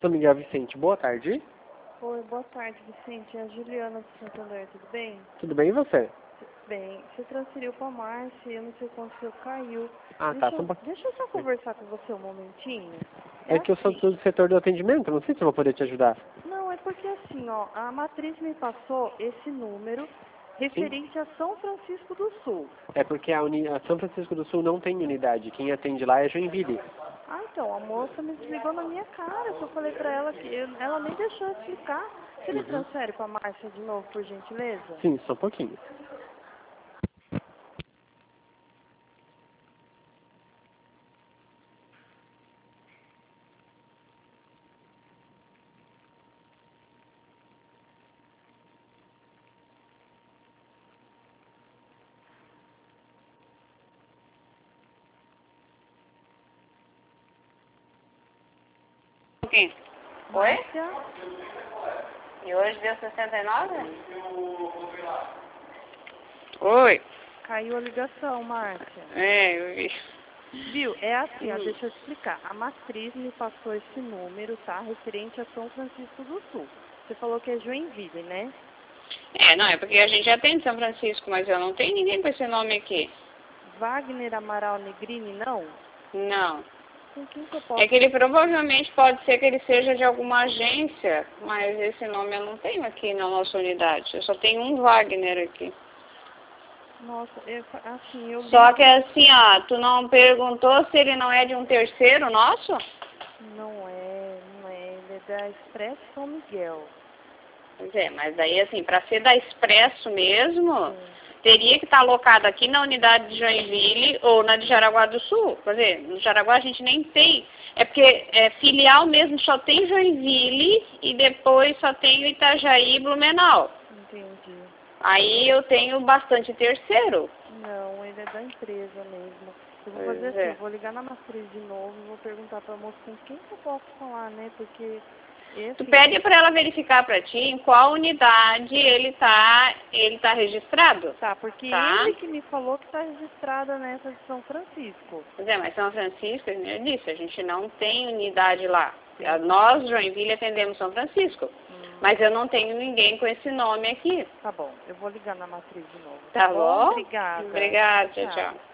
São Miguel Vicente, boa tarde. Oi, boa tarde, Vicente. É a Juliana do Santander, tudo bem? Tudo bem e você? Bem, você transferiu para Márcia e eu não sei o quanto seu caiu. Ah, tá, só um pouquinho. Deixa eu só conversar com você um momentinho. É que eu sou assim, do setor do atendimento, não sei se eu vou poder te ajudar. Não, é porque assim, ó, a matriz me passou esse número referente a São Francisco do Sul. É porque a São Francisco do Sul não tem unidade, quem atende lá é Joinville. Ah, então, a moça me desligou na minha cara, que eu falei pra ela que ela nem deixou eu explicar. Você me Uhum. transfere pra Márcia de novo, por gentileza? Sim, só um pouquinho. Oi? Márcia, E hoje deu 69? Oi. caiu a ligação, Márcia. Eu vi. Viu? É assim, ó, deixa eu explicar. A matriz me passou esse número, tá? Referente a São Francisco do Sul. Você falou que é Joinville, né? Não, é porque a gente atende São Francisco, mas eu não tenho ninguém com esse nome aqui. Wagner Amaral Negrini, não? Não. Com quem que eu É posso... que ele provavelmente pode ser que ele seja de alguma agência, mas esse nome eu não tenho aqui na nossa unidade. Eu só tenho um Wagner aqui. Nossa, assim, eu li... Só que assim, ó, tu não perguntou se ele não é de um terceiro nosso? Não é, não é. Ele é da Expresso São Miguel. Pois é, mas daí assim, para ser da Expresso mesmo, Sim. teria que estar alocado aqui na unidade de Joinville ou na de Jaraguá do Sul. Quer dizer, no Jaraguá a gente nem tem. É porque filial mesmo só tem Joinville e depois só tem o Itajaí e Blumenau. Entendi. Aí eu tenho bastante terceiro. Não, ele é da empresa mesmo. Eu vou fazer Pois assim, eu é. vou ligar na matriz de novo e vou perguntar pra moça com quem que eu posso falar, né? Porque Tu esse... pede para ela verificar para ti em qual unidade ele tá registrado, Tá, porque tá? ele que me falou que tá registrada nessa de São Francisco. Pois é, mas São Francisco, como eu disse, a gente não tem unidade lá. Sim. Nós, Joinville, atendemos São Francisco. Mas eu não tenho ninguém com esse nome aqui. Tá bom, eu vou ligar na matriz de novo. Tá bom? Obrigada. Obrigada, tchau, Tchau. tchau.